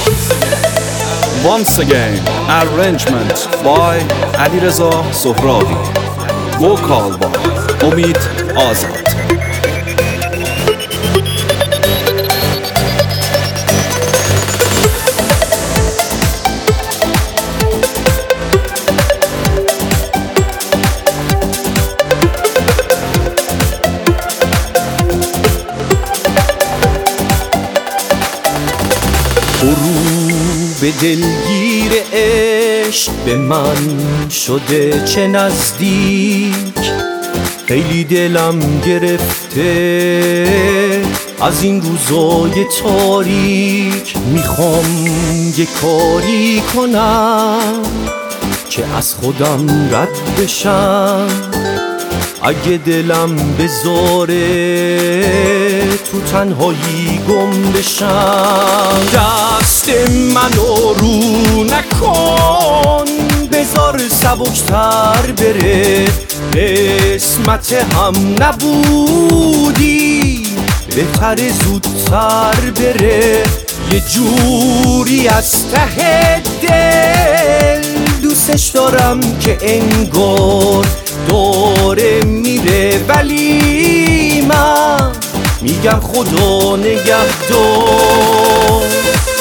Once again, arrangement by علیرضا سهرابی. Vocal by امید آزاد. به دلگیر عشق به من شده چه نزدیک، خیلی دلم گرفته از این روزای تاریک. میخوام یه کاری کنم که از خودم رد بشم، اگه دلم بذاره تو تنهایی گم بشم. دست منو رو نکن، بذار سبکتر بره، قسمت هم نبودی، بهتر زودتر بره. یه جوری از ته دل دوستش دارم که انگار داره میره، ولی من میگم خدا نگهدار.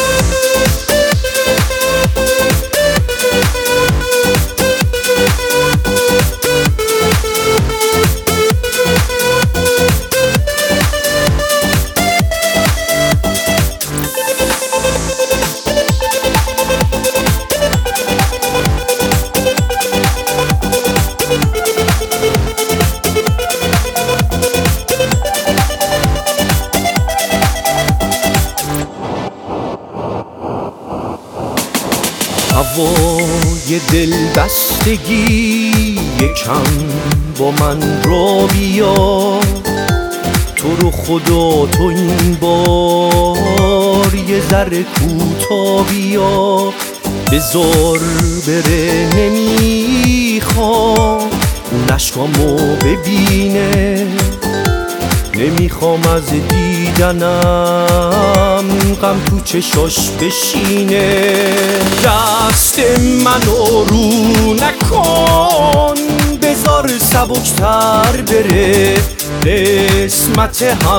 هوای دل بستگی یکم با من رو بیا، تو رو خدا تو این بار یه ذره کوتا بیا. بذار بره، نمیخوام اون عشقامو ببینه، نمیخوام از دیدنم غم تو چشاش بشینه. دست منو رو نکن، بذار سبکتر بره، قسمت هم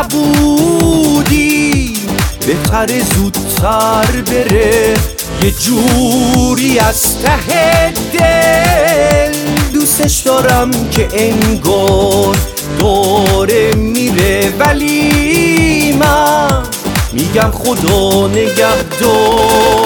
نبودی، بهتر زودتر بره. یه جوری از ته دل دوستش دارم که انگار داره میره، ولی من میگم خدا نگهدار.